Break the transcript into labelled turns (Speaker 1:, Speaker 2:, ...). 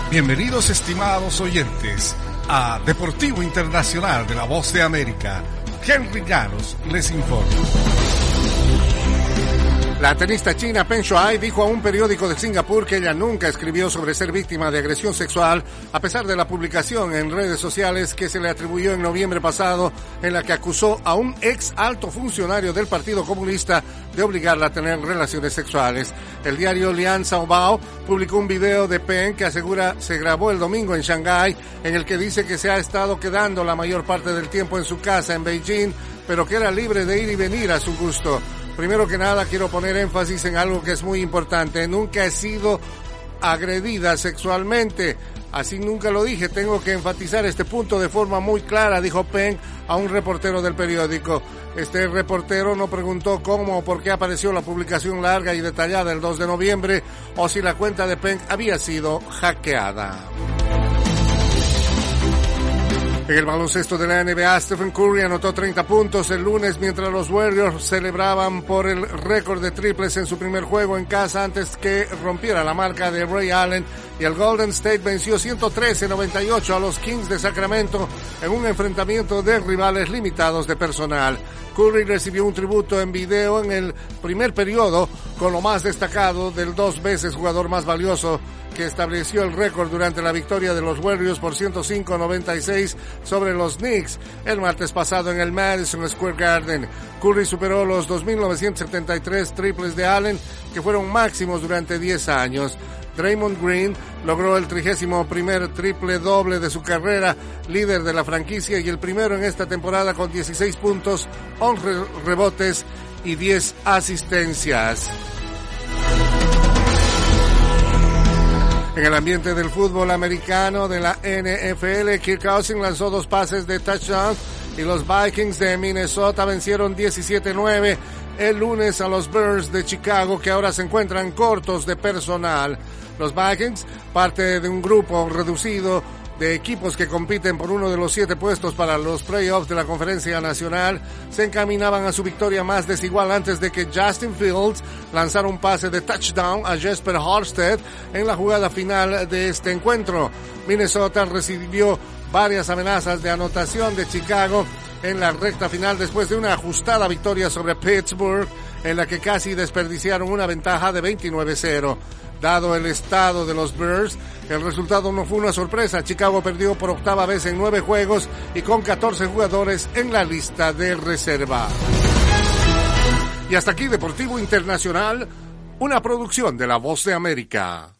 Speaker 1: Bienvenidos, estimados oyentes, a Deportivo Internacional de la Voz de América. Henry Llanos les informa.
Speaker 2: La tenista china Peng Shuai dijo a un periódico de Singapur que ella nunca escribió sobre ser víctima de agresión sexual, a pesar de la publicación en redes sociales que se le atribuyó en noviembre pasado, en la que acusó a un ex alto funcionario del Partido Comunista de obligarla a tener relaciones sexuales. El diario Lian Shaobao publicó un video de Peng que asegura se grabó el domingo en Shanghái, en el que dice que se ha estado quedando la mayor parte del tiempo en su casa en Beijing, pero que era libre de ir y venir a su gusto. Primero que nada, quiero poner énfasis en algo que es muy importante. Nunca he sido agredida sexualmente. Así nunca lo dije. Tengo que enfatizar este punto de forma muy clara, dijo Peng a un reportero del periódico. Este reportero no preguntó cómo o por qué apareció la publicación larga y detallada el 2 de noviembre o si la cuenta de Peng había sido hackeada. En el baloncesto de la NBA, Stephen Curry anotó 30 puntos el lunes mientras los Warriors celebraban por el récord de triples en su primer juego en casa antes que rompiera la marca de Ray Allen, y el Golden State venció 113-98 a los Kings de Sacramento en un enfrentamiento de rivales limitados de personal. Curry recibió un tributo en video en el primer periodo con lo más destacado del 2 veces jugador más valioso que estableció el récord durante la victoria de los Warriors por 105-96 sobre los Knicks el martes pasado en el Madison Square Garden. Curry superó los 2.973 triples de Allen, que fueron máximos durante 10 años. Draymond Green logró el 31º triple doble de su carrera, líder de la franquicia y el primero en esta temporada con 16 puntos, 11 rebotes y 10 asistencias. En el ambiente del fútbol americano de la NFL, Kirk Cousins lanzó 2 pases de touchdown y los Vikings de Minnesota vencieron 17-9 el lunes a los Bears de Chicago, que ahora se encuentran cortos de personal. Los Vikings, parte de un grupo reducido de equipos que compiten por uno de los 7 puestos para los playoffs de la Conferencia Nacional, se encaminaban a su victoria más desigual antes de que Justin Fields lanzara un pase de touchdown a Jesper Horsted en la jugada final de este encuentro. Minnesota recibió varias amenazas de anotación de Chicago en la recta final después de una ajustada victoria sobre Pittsburgh, en la que casi desperdiciaron una ventaja de 29-0. Dado el estado de los Bears, el resultado no fue una sorpresa. Chicago perdió por 8ª vez en 9 juegos y con 14 jugadores en la lista de reserva. Y hasta aquí Deportivo Internacional, una producción de La Voz de América.